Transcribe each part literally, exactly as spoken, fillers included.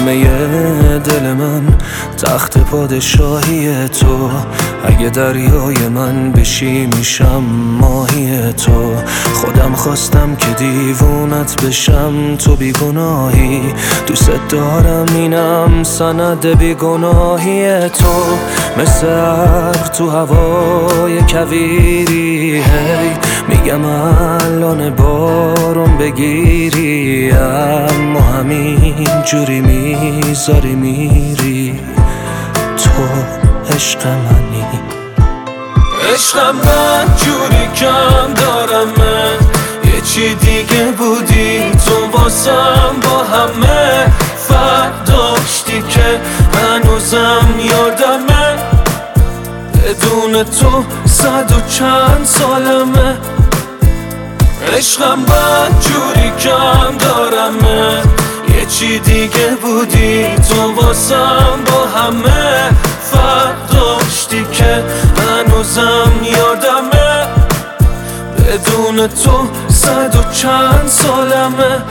همه دل من تخت پادشاهی تو. اگه دریای من بشی میشم ماهی تو. خودم خواستم که دیوونت بشم، تو بیگناهی. دوست دارم اینم سند بیگناهی تو. مثل ابر تو هوای کویری، هی میگم الان بارون بگیری، اما همین جوری میذاری میری. تو عشق منی. عشقم من جوری کم دارم، من یه چی دیگه بودی تو واسم. با همه فرق داشتی که هنوزم یادمه. بدون تو صد و چند سالمه. عشقم من جوری کم دارم، من یه چی دیگه بودی تو واسم. با همه فرق داشتی که هنوزم یادمه. بدون تو صد و چند سالمه.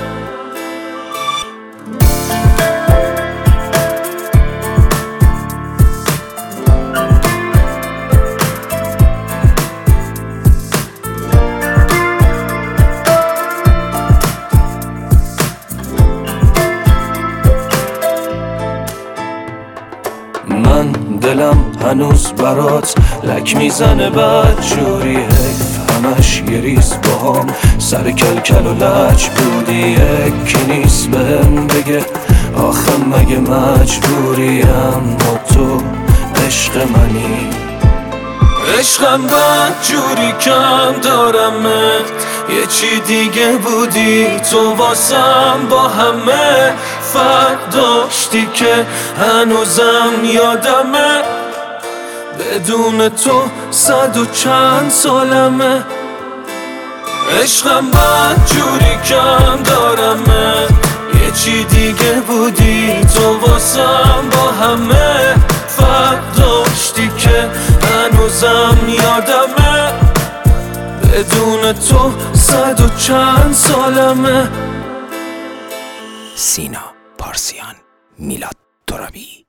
من دلم هنوز برات لک میزنه بدجوری، حیف همش یه ریز باهام سر کلکل و لج بودی. یکی نیست بهم بگه آخه مگه مجبوری، اما تو عشق منی. عشقم بدجوری کم دارم، من یه چی دیگه بودی تو واسم. با همه فرق داشتی که هنوزم یادمه. بدون تو صد و چند سالمه. عشقم بدجوری کم دارم، من یه چی دیگه بودی تو واسم. با همه فرق داشتی که هنوزم یادمه. بدون تو صد و چند سالمه. سینا پارسیان، میلاد ترابی.